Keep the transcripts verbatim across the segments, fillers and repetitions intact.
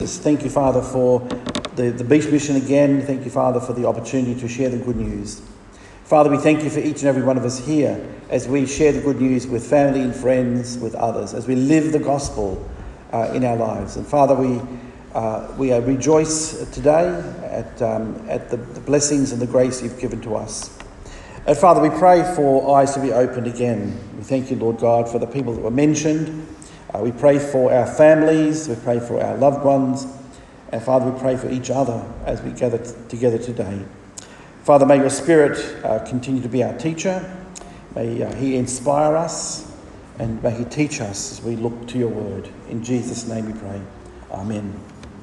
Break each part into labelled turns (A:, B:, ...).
A: Thank you, Father, for the, the Beach Mission again. Thank you, Father, for the opportunity to share the good news. Father, we thank you for each and every one of us here as we share the good news with family and friends, with others, as we live the gospel uh, in our lives. And Father, we uh, we uh, rejoice today at um, at the, the blessings and the grace you've given to us. And Father, we pray for eyes to be opened again. We thank you, Lord God, for the people that were mentioned. Uh, we pray for our families, we pray for our loved ones, and Father, we pray for each other as we gather t- together today. Father, may your Spirit uh, continue to be our teacher. May uh, he inspire us, and may he teach us as we look to your word. In Jesus' name we pray. Amen.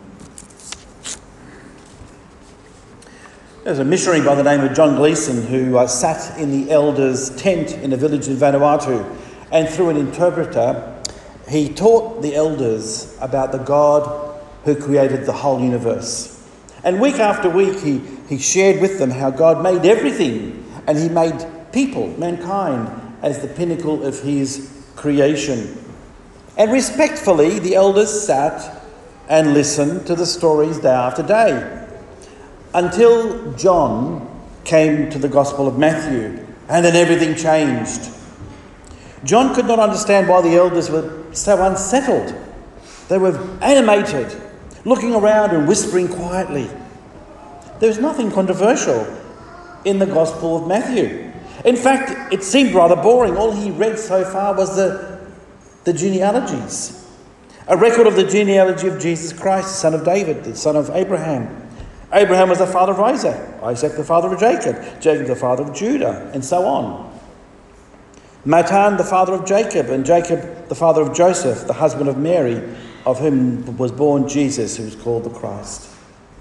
A: There's a missionary by the name of John Gleeson who uh, sat in the elders' tent in a village in Vanuatu, and through an interpreter, he taught the elders about the God who created the whole universe. And week after week, he, he shared with them how God made everything, and he made people, mankind, as the pinnacle of his creation. And respectfully, the elders sat and listened to the stories day after day, until John came to the Gospel of Matthew, and then everything changed. John could not understand why the elders were so unsettled. They were animated, looking around and whispering quietly. There was nothing controversial in the Gospel of Matthew. In fact, it seemed rather boring. All he read so far was the, the genealogies. A record of the genealogy of Jesus Christ, the son of David, the son of Abraham. Abraham was the father of Isaac, Isaac the father of Jacob, Jacob the father of Judah, and so on. Matan, the father of Jacob, and Jacob, the father of Joseph, the husband of Mary, of whom was born Jesus, who is called the Christ.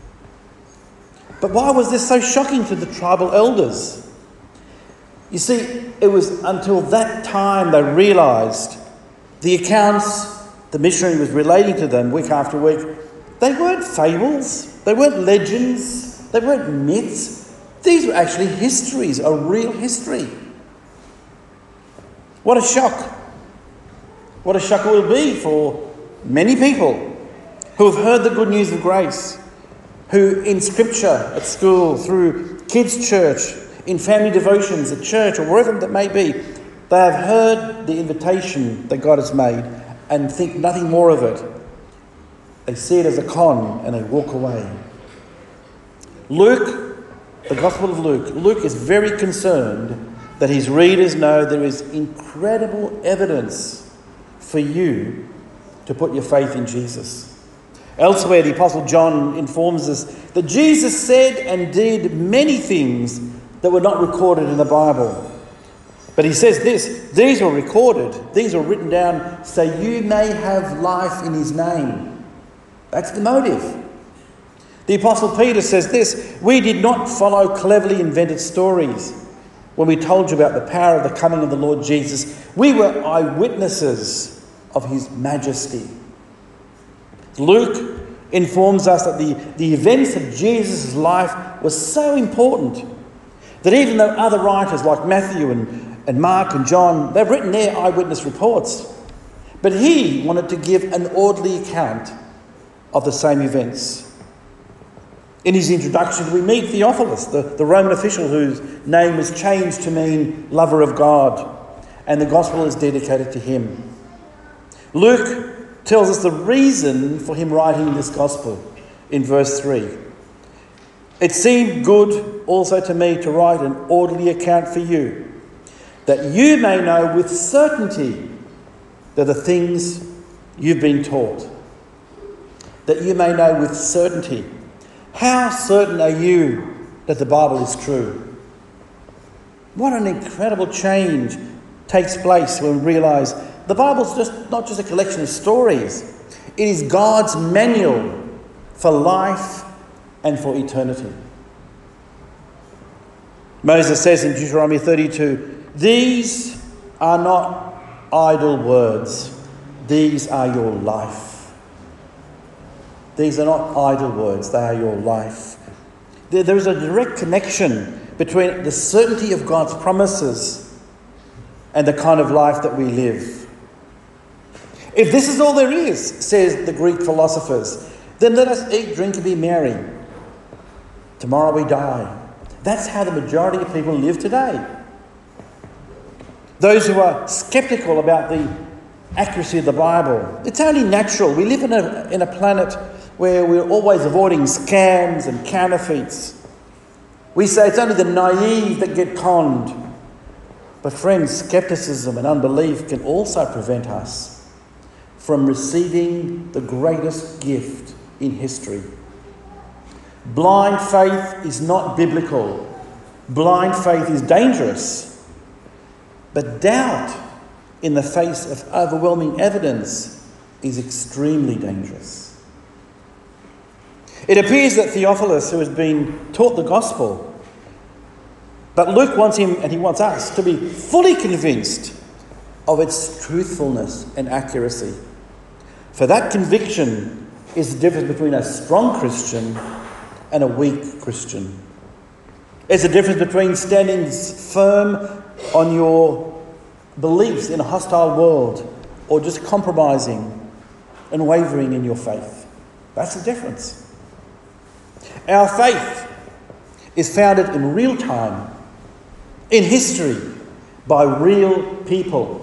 A: But why was this so shocking to the tribal elders? You see, it was until that time they realised the accounts the missionary was relating to them week after week, they weren't fables, they weren't legends, they weren't myths. These were actually histories, a real history. What a shock. What a shock it will be for many people who have heard the good news of grace, who in scripture, at school, through kids' church, in family devotions, at church, or wherever that may be, they have heard the invitation that God has made and think nothing more of it. They see it as a con and they walk away. Luke, the Gospel of Luke, Luke is very concerned that his readers know there is incredible evidence for you to put your faith in Jesus. Elsewhere, the Apostle John informs us that Jesus said and did many things that were not recorded in the Bible. But he says this, these were recorded, these were written down so you may have life in his name. That's the motive. The Apostle Peter says this, we did not follow cleverly invented stories. When we told you about the power of the coming of the Lord Jesus, we were eyewitnesses of his majesty. Luke informs us that the, the events of Jesus' life were so important that even though other writers like Matthew and, and Mark and John, they've written their eyewitness reports, but he wanted to give an orderly account of the same events. In his introduction, we meet Theophilus, the, the Roman official whose name was changed to mean lover of God, and the gospel is dedicated to him. Luke tells us the reason for him writing this gospel in verse three. It seemed good also to me to write an orderly account for you, that you may know with certainty that the things you've been taught. That you may know with certainty. How certain are you that the Bible is true? What an incredible change takes place when we realise the Bible's just not just a collection of stories. It is God's manual for life and for eternity. Moses says in Deuteronomy thirty-two, these are not idle words, these are your life. These are not idle words, they are your life. There, there is a direct connection between the certainty of God's promises and the kind of life that we live. If this is all there is, says the Greek philosophers, Then let us eat, drink, and be merry. Tomorrow we die. That's how the majority of people live today. Those who are sceptical about the accuracy of the Bible, it's only natural. We live in a, in a planet where we're always avoiding scams and counterfeits. We say it's only the naive that get conned. But friends, skepticism and unbelief can also prevent us from receiving the greatest gift in history. Blind faith is not biblical. Blind faith is dangerous. But doubt in the face of overwhelming evidence is extremely dangerous. It appears that Theophilus, who has been taught the gospel, but Luke wants him, and he wants us, to be fully convinced of its truthfulness and accuracy. For that conviction is the difference between a strong Christian and a weak Christian. It's the difference between standing firm on your beliefs in a hostile world or just compromising and wavering in your faith. That's the difference. Our faith is founded in real time, in history, by real people.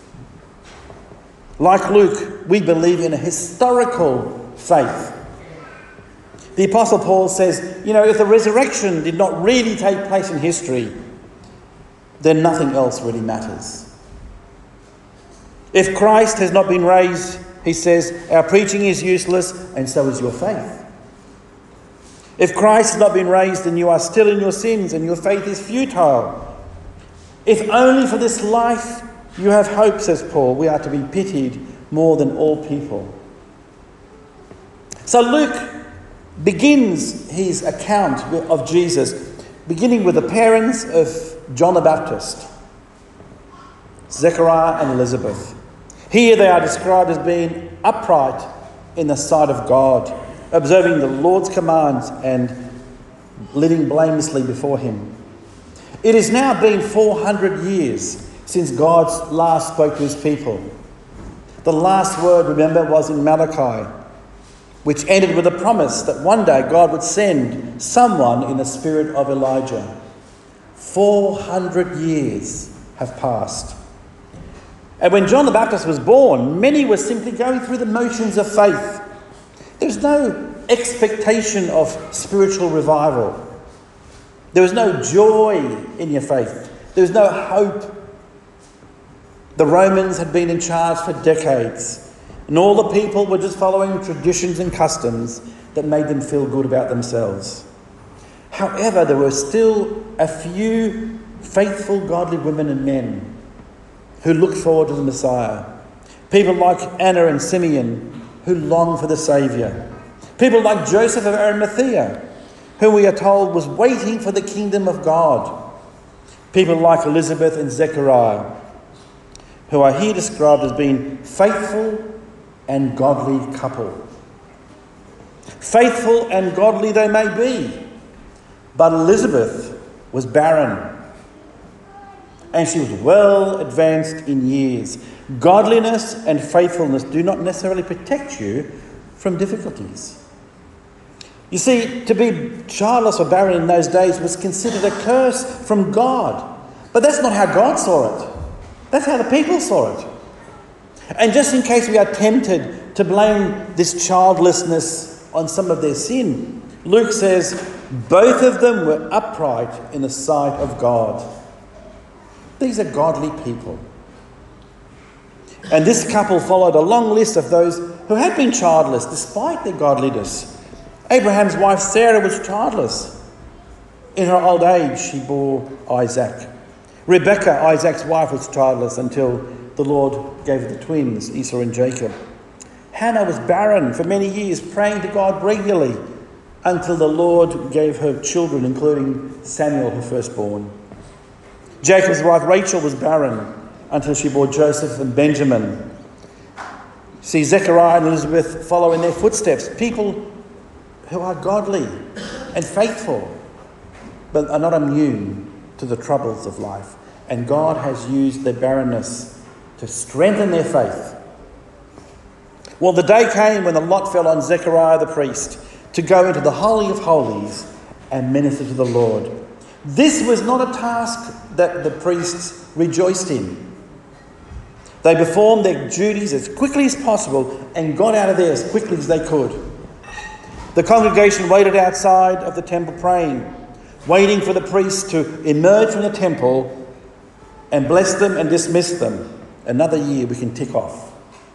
A: Like Luke, we believe in a historical faith. The Apostle Paul says, you know, if the resurrection did not really take place in history, then nothing else really matters. If Christ has not been raised, he says, our preaching is useless, and so is your faith. If Christ has not been raised, then you are still in your sins, and your faith is futile. If only for this life you have hope, says Paul, we are to be pitied more than all people. So Luke begins his account of Jesus, beginning with the parents of John the Baptist, Zechariah and Elizabeth. Here they are described as being upright in the sight of God, observing the Lord's commands and living blamelessly before him. It has now been four hundred years since God last spoke to his people. The last word, remember, was in Malachi, which ended with a promise that one day God would send someone in the spirit of Elijah. four hundred years have passed. And when John the Baptist was born, many were simply going through the motions of faith. There's no expectation of spiritual revival. There was no joy in your faith. There was no hope. The Romans had been in charge for decades, and all the people were just following traditions and customs that made them feel good about themselves. However, there were still a few faithful, godly women and men who looked forward to the Messiah. People like Anna and Simeon, who longed for the Saviour. People like Joseph of Arimathea, who we are told was waiting for the kingdom of God. People like Elizabeth and Zechariah, who are here described as being faithful and godly couple. Faithful and godly they may be, but Elizabeth was barren, and she was well advanced in years. Godliness and faithfulness do not necessarily protect you from difficulties. You see, to be childless or barren in those days was considered a curse from God. But that's not how God saw it. That's how the people saw it. And just in case we are tempted to blame this childlessness on some of their sin, Luke says, both of them were upright in the sight of God. These are godly people. And this couple followed a long list of those who had been childless despite their godliness. Abraham's wife Sarah was childless. In her old age, she bore Isaac. Rebekah, Isaac's wife, was childless until the Lord gave her the twins, Esau and Jacob. Hannah was barren for many years, praying to God regularly until the Lord gave her children, including Samuel, her firstborn. Jacob's wife Rachel was barren until she bore Joseph and Benjamin. See, Zechariah and Elizabeth follow in their footsteps, people who are godly and faithful, but are not immune to the troubles of life. And God has used their barrenness to strengthen their faith. Well, the day came when the lot fell on Zechariah the priest to go into the Holy of Holies and minister to the Lord. This was not a task that the priests rejoiced in. They performed their duties as quickly as possible and got out of there as quickly as they could. The congregation waited outside of the temple praying, waiting for the priest to emerge from the temple and bless them and dismiss them. Another year we can tick off.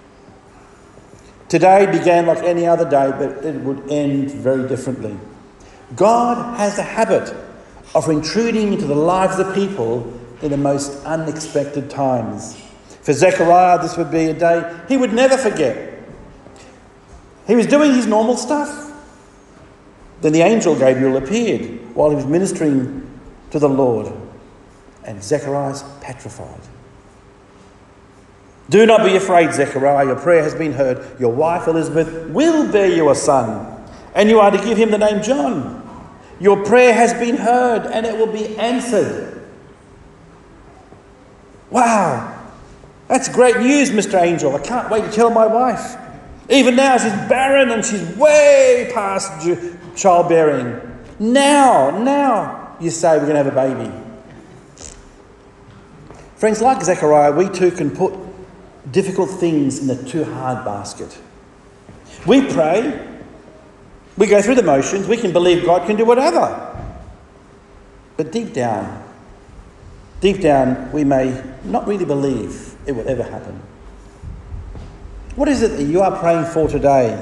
A: Today began like any other day, but it would end very differently. God has a habit of intruding into the lives of people in the most unexpected times. For Zechariah, this would be a day he would never forget. He was doing his normal stuff. Then the angel Gabriel appeared while he was ministering to the Lord, and Zechariah's petrified. Do not be afraid, Zechariah. Your prayer has been heard. Your wife Elizabeth will bear you a son, and you are to give him the name John. Your prayer has been heard, and it will be answered. Wow, that's great news, Mister Angel. I can't wait to tell my wife. Even now she's barren and she's way past childbearing. Now, now, you say we're going to have a baby. Friends, like Zechariah, we too can put difficult things in the too hard basket. We pray, we go through the motions, we can believe God can do whatever. But deep down, deep down, we may not really believe it will ever happen. What is it that you are praying for today?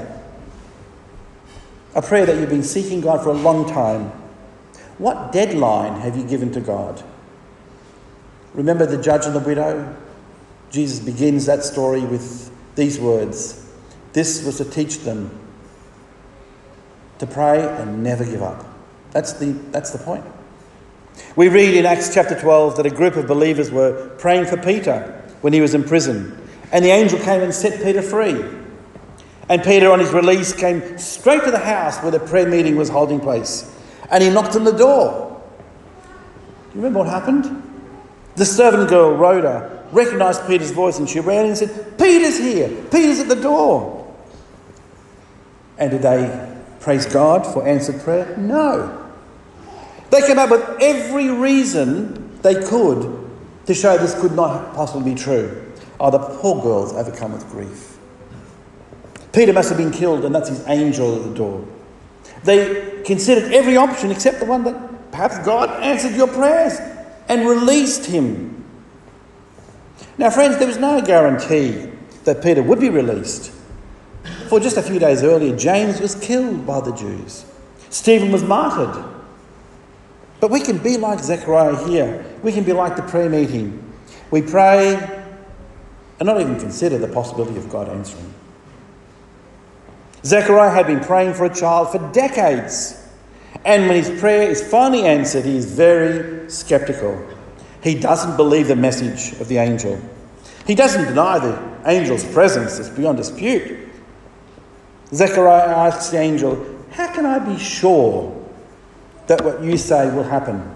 A: A prayer that you've been seeking God for a long time. What deadline have you given to God? Remember the judge and the widow? Jesus begins that story with these words. This was to teach them to pray and never give up. That's the, that's the point. We read in Acts chapter twelve that a group of believers were praying for Peter when he was in prison. And the angel came and set Peter free. And Peter, on his release, came straight to the house where the prayer meeting was holding place. And he knocked on the door. Do you remember what happened? The servant girl, Rhoda, recognised Peter's voice and she ran in and said, Peter's here. Peter's at the door. And did they praise God for answered prayer? No. They came up with every reason they could to show this could not possibly be true. Oh, the poor girl's overcome with grief. Peter must have been killed, and that's his angel at the door. They considered every option except the one that perhaps God answered your prayers and released him. Now, friends, there was no guarantee that Peter would be released. For just a few days earlier, James was killed by the Jews. Stephen was martyred. But we can be like Zechariah here. We can be like the prayer meeting. We pray and not even consider the possibility of God answering. Zechariah had been praying for a child for decades. And when his prayer is finally answered, he is very sceptical. He doesn't believe the message of the angel. He doesn't deny the angel's presence. It's beyond dispute. Zechariah asks the angel, how can I be sure that what you say will happen?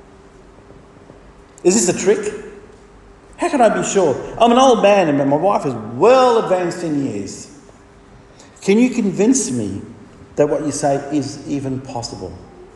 A: Is this a trick? How can I be sure? I'm an old man and my wife is well advanced in years. Can you convince me that what you say is even possible?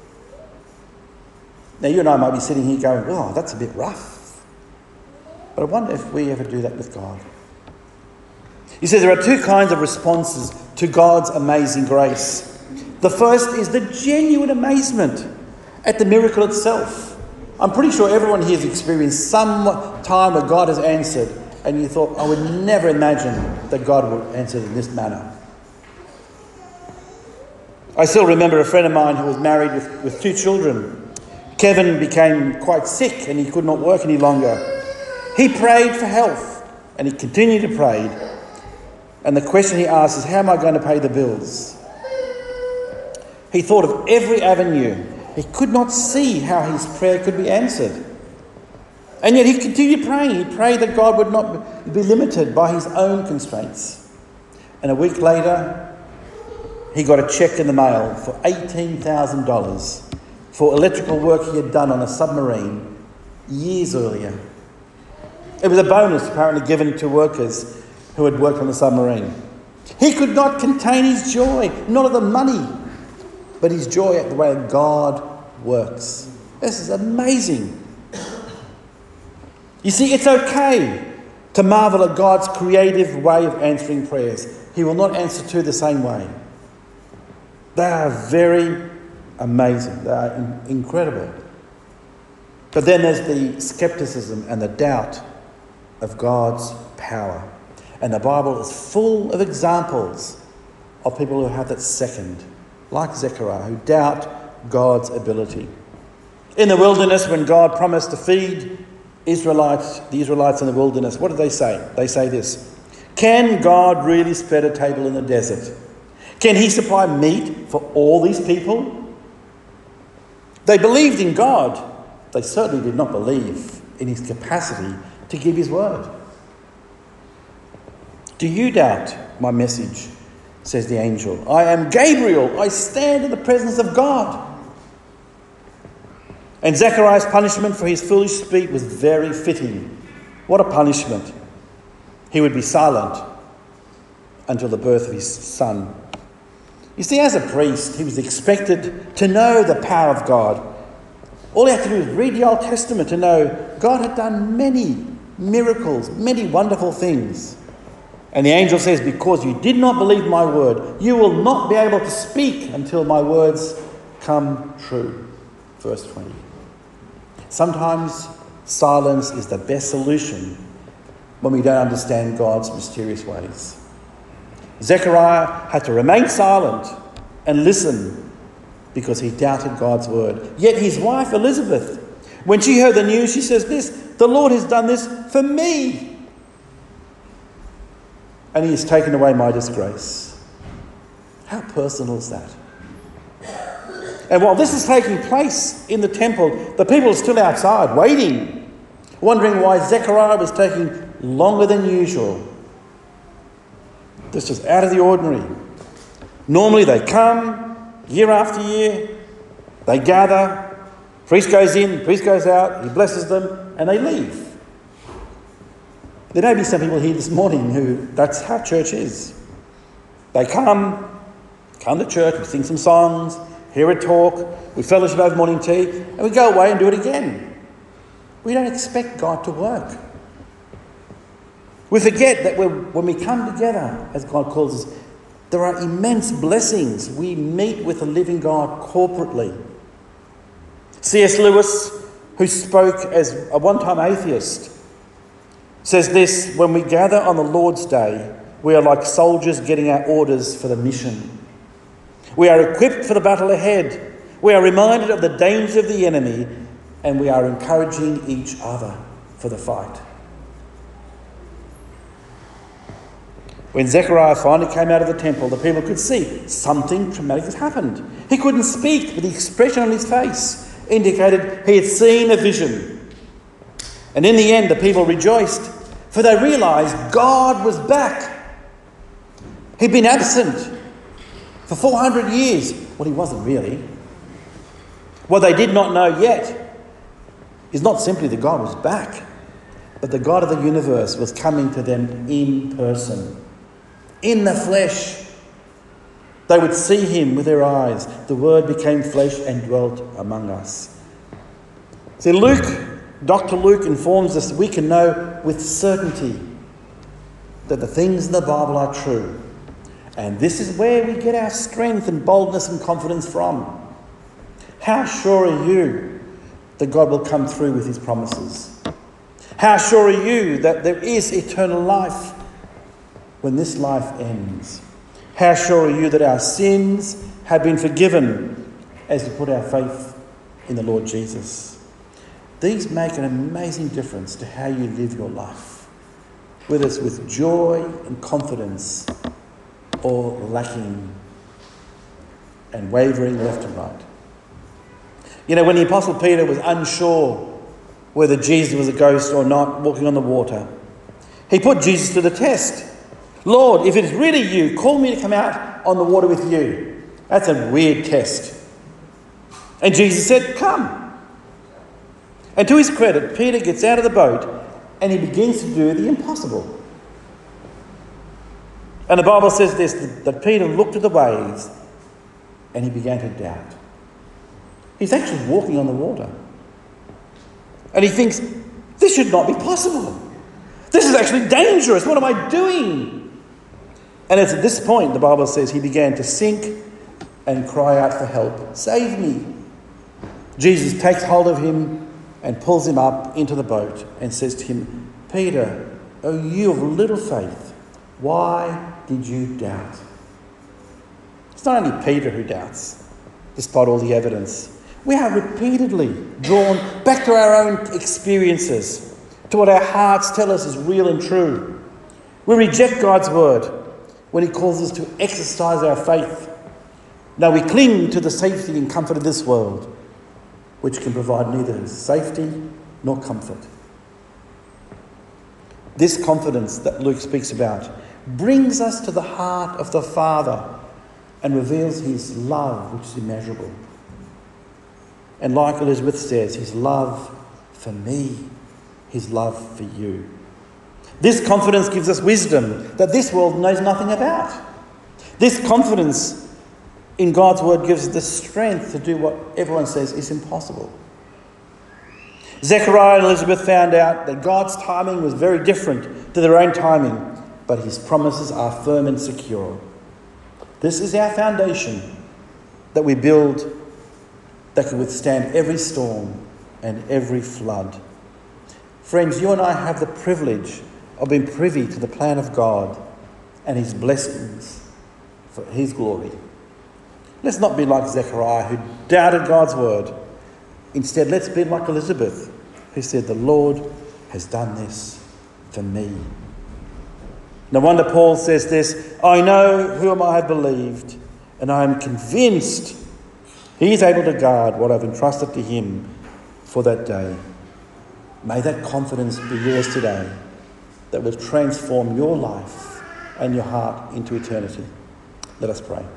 A: Now, you and I might be sitting here going, oh, that's a bit rough. But I wonder if we ever do that with God. He says there are two kinds of responses to God's amazing grace. The first is the genuine amazement at the miracle itself. I'm pretty sure everyone here has experienced some time where God has answered and you thought, I would never imagine that God would answer in this manner. I still remember a friend of mine who was married with, with two children. Kevin became quite sick and he could not work any longer. He prayed for health and he continued to pray. And the question he asked is, how am I going to pay the bills? He thought of every avenue. He could not see how his prayer could be answered. And yet he continued praying. He prayed that God would not be limited by his own constraints. And a week later, he got a cheque in the mail for eighteen thousand dollars for electrical work he had done on a submarine years earlier. It was a bonus apparently given to workers who had worked on the submarine. He could not contain his joy, not at the money, but his joy at the way God works. This is amazing. You see, it's okay to marvel at God's creative way of answering prayers. He will not answer two the same way. They are very amazing. They are in- incredible. But then there's the skepticism and the doubt of God's power. And the Bible is full of examples of people who have that second, like Zechariah, who doubt God's ability. In the wilderness, when God promised to feed Israelites, the Israelites in the wilderness, what did they say? They say this: can God really spread a table in the desert? Can he supply meat for all these people? They believed in God. They certainly did not believe in his capacity to give his word. Do you doubt my message? Says the angel. I am Gabriel. I stand in the presence of God. And Zechariah's punishment for his foolish speech was very fitting. What a punishment. He would be silent until the birth of his son. You see, as a priest, he was expected to know the power of God. All he had to do was read the Old Testament to know God had done many miracles, many wonderful things. And the angel says, because you did not believe my word, you will not be able to speak until my words come true. Verse twenty. Sometimes silence is the best solution when we don't understand God's mysterious ways. Zechariah had to remain silent and listen because he doubted God's word. Yet his wife Elizabeth, when she heard the news, she says this: the Lord has done this for me, and he has taken away my disgrace. How personal is that? And while this is taking place in the temple, the people are still outside waiting, wondering why Zechariah was taking longer than usual. This is out of the ordinary. Normally they come year after year, they gather, priest goes in, priest goes out, he blesses them, and they leave. There may be some people here this morning who that's how church is. They come, come to church, we sing some songs, hear a talk, we fellowship over morning tea, and we go away and do it again. We don't expect God to work. We forget that we're, when we come together, as God calls us, there are immense blessings. We meet with the living God corporately. C S Lewis, who spoke as a one-time atheist, says this: when we gather on the Lord's Day, we are like soldiers getting our orders for the mission. We are equipped for the battle ahead. We are reminded of the danger of the enemy, and we are encouraging each other for the fight. When Zechariah finally came out of the temple, the people could see something traumatic had happened. He couldn't speak, but the expression on his face indicated he had seen a vision. And in the end, the people rejoiced, for they realised God was back. He'd been absent for four hundred years. Well, he wasn't really. What they did not know yet is not simply that God was back, but the God of the universe was coming to them in person, in the flesh. They would see him with their eyes. The Word became flesh and dwelt among us. See, Luke, Doctor Luke informs us that we can know with certainty that the things in the Bible are true. And this is where we get our strength and boldness and confidence from. How sure are you that God will come through with his promises? How sure are you that there is eternal life when this life ends? How sure are you that our sins have been forgiven as we put our faith in the Lord Jesus? These make an amazing difference to how you live your life, whether it's with joy and confidence or lacking and wavering left and right. You know, when the Apostle Peter was unsure whether Jesus was a ghost or not walking on the water, he put Jesus to the test. Lord, if it is really you, call me to come out on the water with you. That's a weird test. And Jesus said, come. And to his credit, Peter gets out of the boat and he begins to do the impossible. And the Bible says this, that Peter looked at the waves and he began to doubt. He's actually walking on the water. And he thinks, this should not be possible. This is actually dangerous. What am I doing? And it's at this point, the Bible says, he began to sink and cry out for help. Save me. Jesus takes hold of him and pulls him up into the boat and says to him, Peter, O you of little faith, why did you doubt? It's not only Peter who doubts, despite all the evidence. We are repeatedly drawn back to our own experiences, to what our hearts tell us is real and true. We reject God's word when he calls us to exercise our faith. Now we cling to the safety and comfort of this world, which can provide neither safety nor comfort. This confidence that Luke speaks about brings us to the heart of the Father and reveals his love, which is immeasurable. And like Elizabeth says, his love for me, his love for you. This confidence gives us wisdom that this world knows nothing about. This confidence in God's word gives us the strength to do what everyone says is impossible. Zechariah and Elizabeth found out that God's timing was very different to their own timing, but his promises are firm and secure. This is our foundation that we build that can withstand every storm and every flood. Friends, you and I have the privilege of being privy to the plan of God and his blessings for his glory. Let's not be like Zechariah, who doubted God's word. Instead, let's be like Elizabeth, who said, the Lord has done this for me. No wonder Paul says this, I know whom I have believed, and I am convinced he is able to guard what I've entrusted to him for that day. May that confidence be yours today, that will transform your life and your heart into eternity. Let us pray.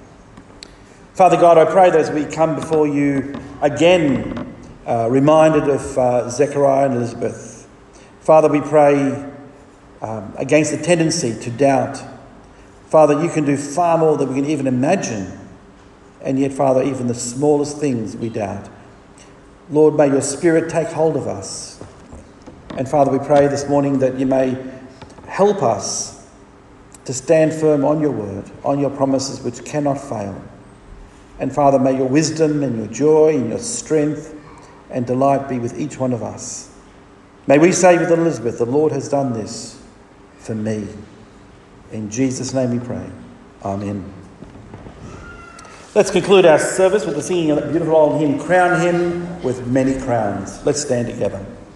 A: Father God, I pray that as we come before you again, uh, reminded of uh, Zechariah and Elizabeth, Father, we pray um, against the tendency to doubt. Father, you can do far more than we can even imagine. And yet, Father, even the smallest things we doubt. Lord, may your Spirit take hold of us. And Father, we pray this morning that you may help us to stand firm on your word, on your promises which cannot fail. And Father, may your wisdom and your joy and your strength and delight be with each one of us. May we say with Elizabeth, the Lord has done this for me. In Jesus' name we pray. Amen. Let's conclude our service with the singing of that beautiful old hymn, Crown Him with Many Crowns. Let's stand together.